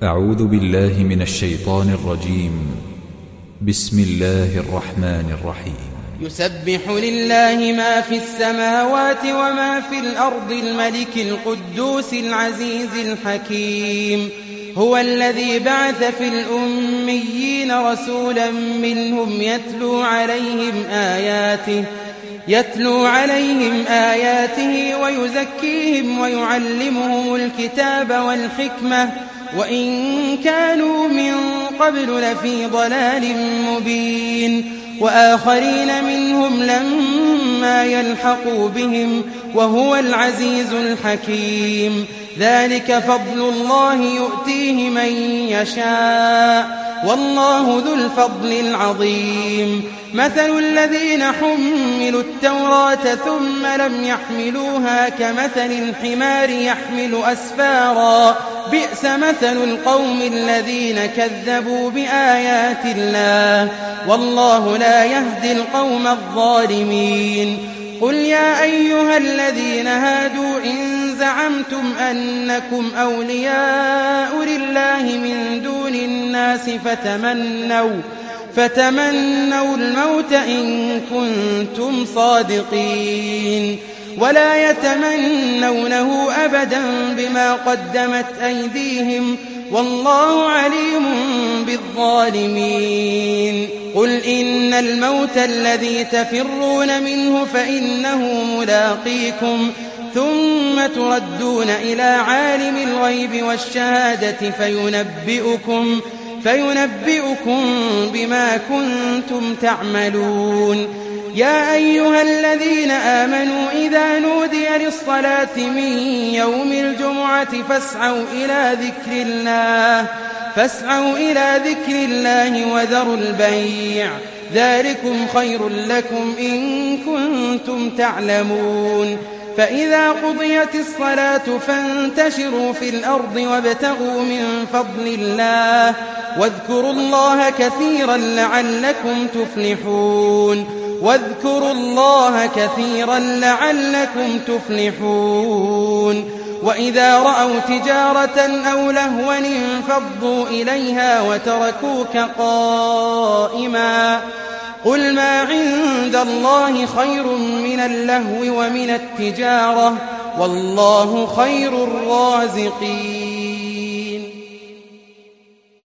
أعوذ بالله من الشيطان الرجيم. بسم الله الرحمن الرحيم. يسبح لله ما في السماوات وما في الأرض الملك القدوس العزيز الحكيم. هو الذي بعث في الأميين رسولا منهم يتلو عليهم آياته ويزكيهم ويعلمهم الكتاب والحكمة وإن كانوا من قبل لفي ضلال مبين، وآخرين منهم لما يلحقوا بهم وهو العزيز الحكيم. ذلك فضل الله يؤتيه من يشاء والله ذو الفضل العظيم. مثل الذين حملوا التوراة ثم لم يحملوها كمثل الحمار يحمل أسفارا، بئس مثل القوم الذين كذبوا بآيات الله والله لا يهدي القوم الظالمين. قل يا أيها الذين هادوا إن زعمتم أنكم أولياء لله من دون الناس فتمنوا الموت إن كنتم صادقين، ولا يتمنونه أبدا بما قدمت أيديهم والله عليم بالظالمين. قل إن الموت الذي تفرون منه فإنه ملاقيكم ثم تردون إلى عالم الغيب والشهادة فينبئكم بما كنتم تعملون. يا أيها الذين آمنوا إذا نودي للصلاة من يوم الجمعة فاسعوا إلى ذكر الله وذروا البيع، ذلكم خير لكم إن كنتم تعلمون. فإذا قضيت الصلاة فانتشروا في الأرض وابتغوا من فضل الله واذكروا الله كثيرا لعلكم تفلحون. وإذا رأوا تجارة أو لهوا انفضوا إليها وتركوك قائما. قل ما عند الله خير من اللهو ومن التجارة والله خير الرازقين.